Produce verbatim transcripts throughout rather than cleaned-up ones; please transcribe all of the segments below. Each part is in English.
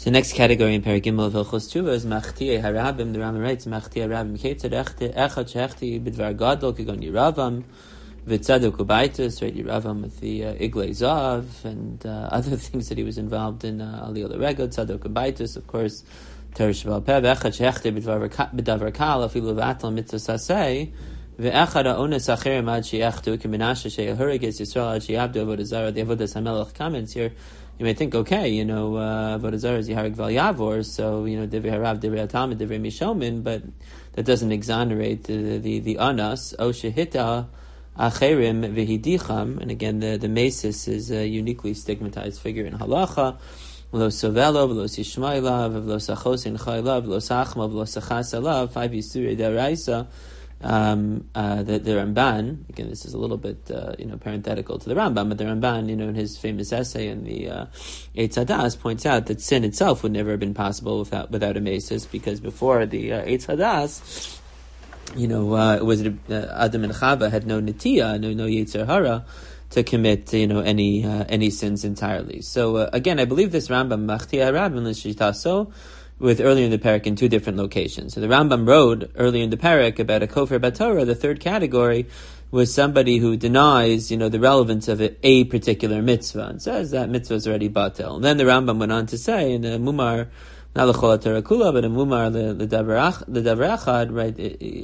So the next category in Perek Gimel of Hilchos Tshuva is Machtiye Harabim. The Rambam writes Machtiye Harabim Ketzad Echad Shechti B'dvar Gadol Kegon Yiravam V'Tzadok Ubaitis, right? Yiravam with the uh, Iglei Zav and uh, other things that he was involved in. Uh, Aliyah L'Rego Tzadok Ubaitis, of course. Teresh Shval Peh Echad Shechti B'dvar Kal Afilu V'Atal Mitzvah Sasei V'Echad Ha'ones Acherim Ad Sheyachtu K'Menashe She'Yahurig Es Yisrael Ad Sheyavdu Avodah Zarah. The Avodas HaMelech comments here. You may think, okay, you know, Avodah Zarah is Yiharig Val Yavor, so, you know, Divrei Harav, Divrei Atalmid, Divrei Mishomin, but that doesn't exonerate the the, the Anas. O Shehita Acherim V'Hidicham, and again, the, the Mesis is a uniquely stigmatized figure in Halacha. V'lo Sovelo, V'lo Sishmaila, V'lo Sachos in Chayla, V'lo Sachma, V'lo Sachas Alav, five Yisuri Daraisa. Um, uh, the, the Ramban, again, this is a little bit, uh, you know, parenthetical to the Rambam, but the Ramban, you know, in his famous essay in the uh, Eitz Hadas, points out that sin itself would never have been possible without without a mesis, because before the uh, Eitz Hadas, you know, uh, it was uh, Adam and Chava had no netiya, no no Yetzer Hara to commit, you know, any uh, any sins entirely. So uh, again, I believe this Rambam Machtiya Rabin L'Shitaso with earlier in the parak in two different locations. So the Rambam wrote earlier in the parak about a Kofer Batorah. The third category was somebody who denies, you know, the relevance of a, a particular mitzvah and says that mitzvah is already batel. And then the Rambam went on to say in a Mumar, not l'chol Torah kula, but a Mumar the Davar Achad, right?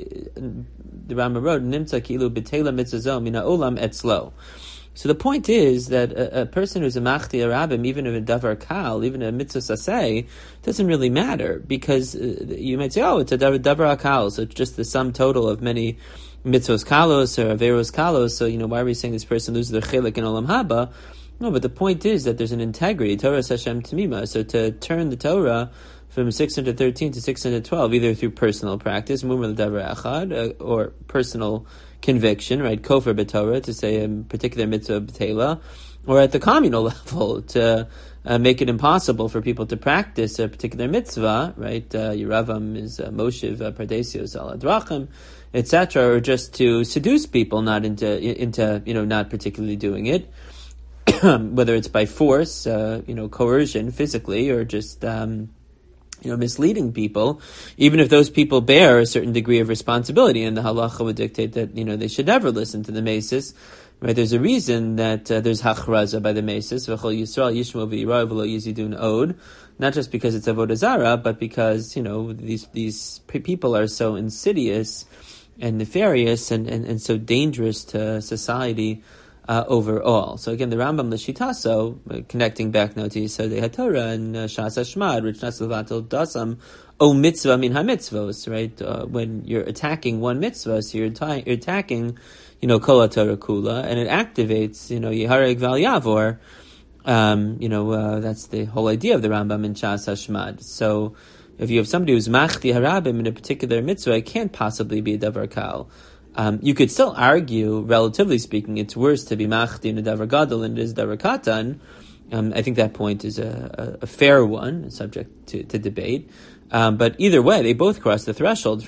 The Rambam wrote Nimtza kilu b'teila mitzvah mina olam etzlo. So the point is that a, a person who's a machti arabim, even if a davar kal, even a mitzvah saseh, doesn't really matter, because uh, you might say, oh, it's a davar, davar kal, so it's just the sum total of many mitzvos kalos or averos kalos. So you know, why are we saying this person loses their chelik in olam haba? No, but the point is that there's an integrity. Torah Hashem Tamima. So to turn the Torah from six hundred thirteen to six hundred twelve, either through personal practice, mumar l'davar achad, uh, or personal conviction, right? Kofer b'Torah, to say a particular mitzvah b'tela, or at the communal level to uh, make it impossible for people to practice a particular mitzvah, right? Uh, Yeravam is uh, Moshev uh, Pardesios al Adrachim, et cetera, or just to seduce people not into into you know not particularly doing it, whether it's by force, uh, you know, coercion, physically, or just um, you know, misleading people, even if those people bear a certain degree of responsibility, and the halacha would dictate that, you know, they should never listen to the mesis, right? There's a reason that uh, there's hachraza by the mesis, v'chol Yisrael yishmo v'yirav v'lo yizidun od, not just because it's avodah zara, but because, you know, these these people are so insidious and nefarious and, and, and so dangerous to society Uh, overall. So again, the Rambam L'Shitaso, uh, connecting back now to Yisodei HaTorah and uh, Shas HaShmad, Rich Naslevatel Dasam, O Mitzvah Min HaMitzvos, right? Uh, when you're attacking one mitzvah, so you're, ta- you're attacking, you know, Kol HaTorah Kula, and it activates, you know, Yihareg Val Yavor. Um, you know, uh, that's the whole idea of the Rambam in Shas HaShmad. So if you have somebody who's Machti Harabim in a particular mitzvah, it can't possibly be a Davar Kal. Um, you could still argue, relatively speaking, it's worse to be machdi in a davar gadol than it is davar katan. Um, I think that point is a, a, a fair one, subject to, to debate. Um, but either way, they both cross the threshold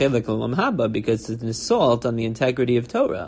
because it's an assault on the integrity of Torah.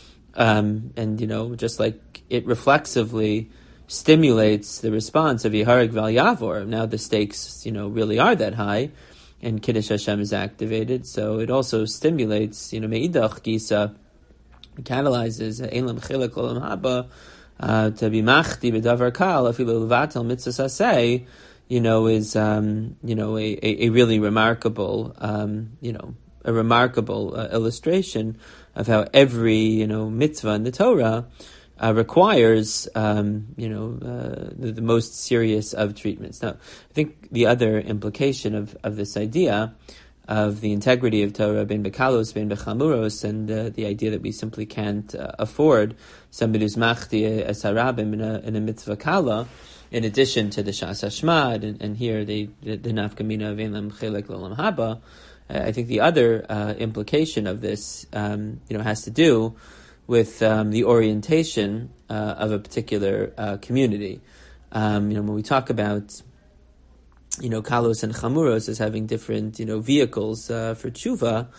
Um, and, you know, just like it reflexively stimulates the response of Yihareg Val Yavor, now the stakes, you know, really are that high, and Kiddush Hashem is activated, so it also stimulates, you know, Me'idach Gisa, catalyzes Eilam Chilek Olam Haba, uh, to be Machdi B'Davar Kal, Afilu Levatel Mitzvah Saseh, you know, is, um, you know, a, a, a really remarkable, um, you know, a remarkable uh, illustration of how every, you know, mitzvah in the Torah Uh, requires, um, you know, uh, the, the most serious of treatments. Now, I think the other implication of, of this idea of the integrity of Torah, ben bekalos, ben bechamuros, and uh, the idea that we simply can't uh, afford somebody who's machti as harabim in a, in a mitzvah kala, in addition to the shas hashmad, and, and here they, the, the nafkamina of elam chilek l'olam haba. Uh, I think the other uh, implication of this, um, you know, has to do with um, the orientation uh, of a particular uh, community. Um, you know, when we talk about, you know, kalos and chamuros as having different, you know, vehicles uh, for tshuva,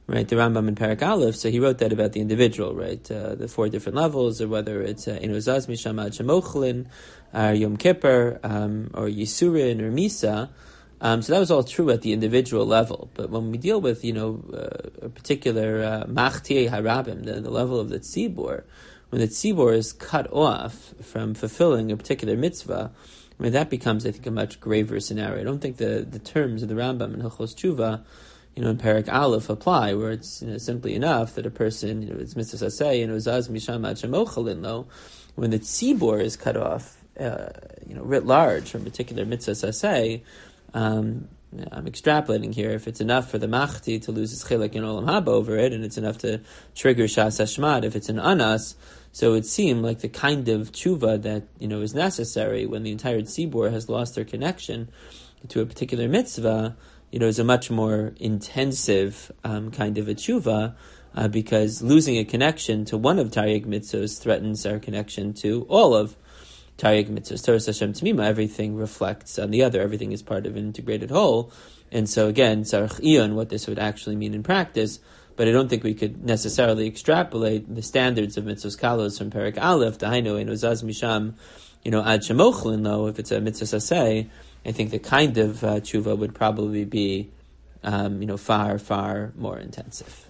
right? The Rambam in Perek Aleph, so he wrote that about the individual, right? Uh, the four different levels, or whether it's Enozaz Misham Ad Shemochlin, or Yom Kippur, um, or Yisurin, or Misa. Um, so that was all true at the individual level. But when we deal with, you know, uh, a particular Machtiei Harabim, the, the level of the Tzibur, when the Tzibur is cut off from fulfilling a particular mitzvah, I mean, that becomes, I think, a much graver scenario. I don't think the, the terms of the Rambam in Hilchos Tshuva, you know, in Perek Aleph apply, where it's, you know, simply enough that a person, you know, it's mitzvah saseh, you know, zaz misham ad shemochalin lo, when the tzibur is cut off, uh, you know, writ large from a particular mitzvah saseh, um, I'm extrapolating here. If it's enough for the machti to lose his chilek in olam haba over it, and it's enough to trigger shas hashmad if it's an anas, so it would seem like the kind of tshuva that, you know, is necessary when the entire tzibur has lost their connection to a particular mitzvah, you know, is a much more intensive um, kind of a tshuva, uh, because losing a connection to one of Taryag mitzvahs threatens our connection to all of Taryag mitzvahs. Torah Hashem Tamima, everything reflects on the other. Everything is part of an integrated whole. And so again, Tzarech Iyun, what this would actually mean in practice, but I don't think we could necessarily extrapolate the standards of mitzvahs kalos from Perek Aleph, Dahainu Enozaz Misham, you know, Ad Shemochlin, though, if it's a mitzvah saseh, I think the kind of uh, tshuva would probably be, um, you know, far, far more intensive.